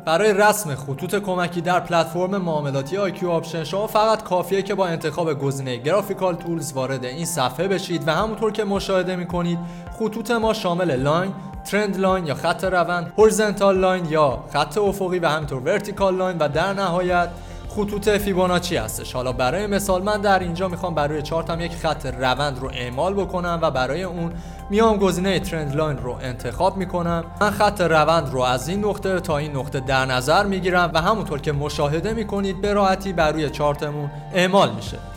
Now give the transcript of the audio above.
برای رسم خطوط کمکی در پلتفرم معاملاتی IQ آپشن شما فقط کافیه که با انتخاب گزینه گرافیکال تولز وارد این صفحه بشید و همونطور که مشاهده میکنید خطوط ما شامل لاین، ترند لاین یا خط روند، هورزنتال لاین یا خط افقی و همینطور ورتیکال لاین و در نهایت خطوط فیبوناچی هستش. حالا برای مثال من در اینجا میخوام برای چارتم یک خط روند رو اعمال بکنم و برای اون میام گزینه ترند لاین رو انتخاب میکنم. من خط روند رو از این نقطه تا این نقطه در نظر میگیرم و همونطور که مشاهده میکنید به راحتی بر روی چارتمون اعمال میشه.